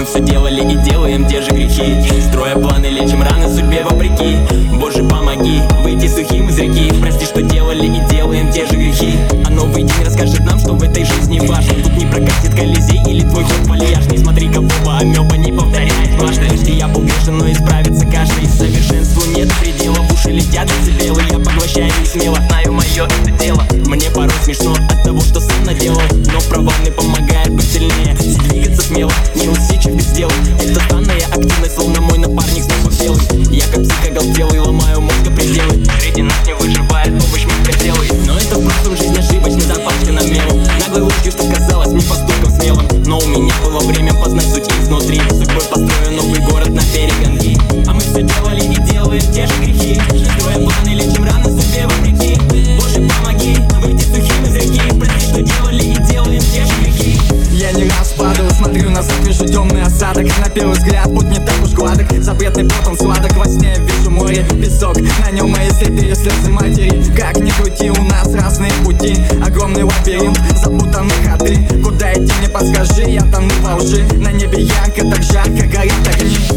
все делали и делаем те же грехи. Строя планы, лечим раны судьбе вопреки. Боже, помоги выйти сухим из реки. Прости, что делали и делаем те же грехи. А новый день расскажет нам, что в этой жизни важно. Тут не прокатит Колизей или твой ход вальяж. Не смотри, какого амеба не повторяет дважды. И я был грешен, но исправится каждый. Совершенству нет предела, в уши летят децибелы. Я поглощаю их смело, знаю, мое это дело. Мне порой смешно от того, что сам наделал, но провал мне помогает быть сильнее, двигаться смело, не усидчив без дела. Это странная активность, словно мой напарник снова белый. Я как псих оголтелый, ломаю мозга пределы. Среди нас не выживает, помощь мне пределы. Но это в прошлом жизнь ошибочно, запахтена мелом. Наглой ложью, что казалось мне поступком смелым. Но у меня было время познать суть изнутри. Судьбой построю новый город на перегонки. А мы все делали и делаем те же грехи. Строя планы, лечим раны судьбе вопреки. Боже, помоги выйти сухим из реки. Прости, что делали и делаем те же грехи. Я не раз падал, смотрю назад, вижу темный осадок. На первый взгляд путь не так уж гладок. Запретный плод, он сладок, во сне вижу море, песок. На нем мои следы, слезы матери. Как ни крути, у нас разные пути. Огромный лабиринт, запутанные ходы. Куда идти, не подскажи, я тону во лжи. На небе ярко, так жарко, горят огни.